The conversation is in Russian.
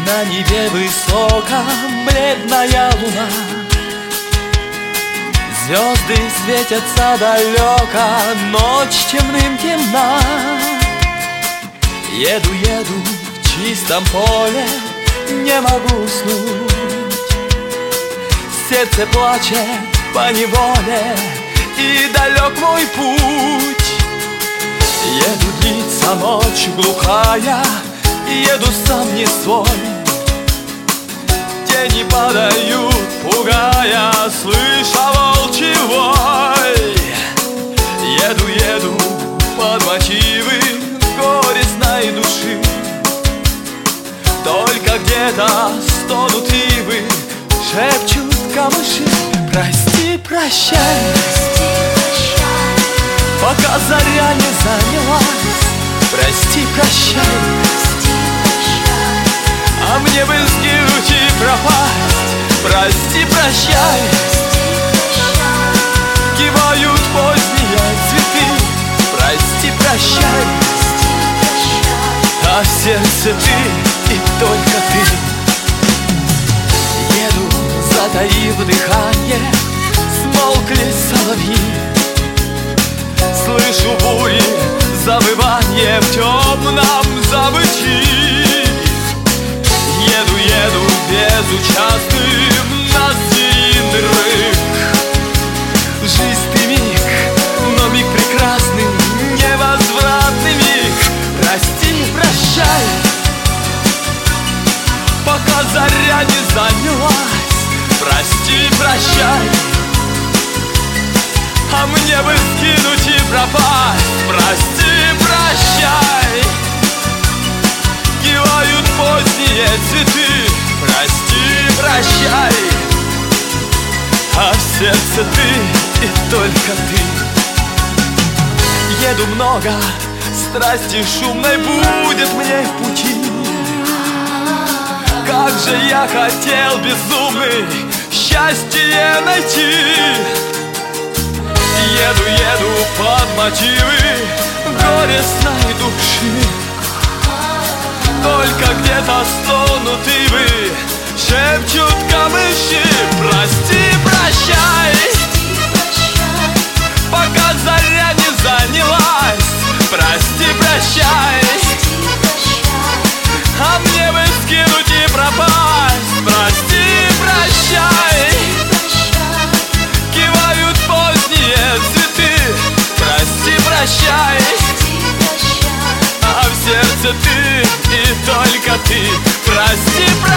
На небе высоком бледная луна, звезды светятся далеко, ночь темным темна. Еду, еду в чистом поле, не могу уснуть. Сердце плачет по неволе, и далек мой путь. Еду, длится ночь глухая, еду сам не свой. Тени падают, пугая, слыша волчий вой. Еду, еду под мотивы горестной души. Только где-то стонут ивы, шепчут камыши. Прости, прощай, пока заря не занялась. Прости, прощай, а мне бы сгинуть и пропасть. Прости, прощай, кивают поздние цветы. Прости, прощай, а в сердце ты и только ты. Еду, затаив дыхание, смолкли соловьи. Слышу бури, завывание в темном забытии. Еду, еду безучастным на звериный рык. Жизнь ты миг, но миг прекрасный, невозвратный миг. Прости, прощай, пока заря не занялась. Прости, прощай, а мне бы скинуть и пропасть. Прости, прощай, кивают поздние цветы. Прости, прощай, а в сердце ты и только ты. Еду много, страсти шумной будет мне в пути. Как же я хотел, безумный, счастье найти. Еду, еду под мотивы горестной души. Только где-то стонут ивы, шепчут камыши. Прости, прощай, пока заря не занялась. Прости, прощай, а мне бы скинуть и пропасть. Прости, прощай, кивают поздние цветы. Прости, прощай, а в сердце ты и только ты. Прости, прощай.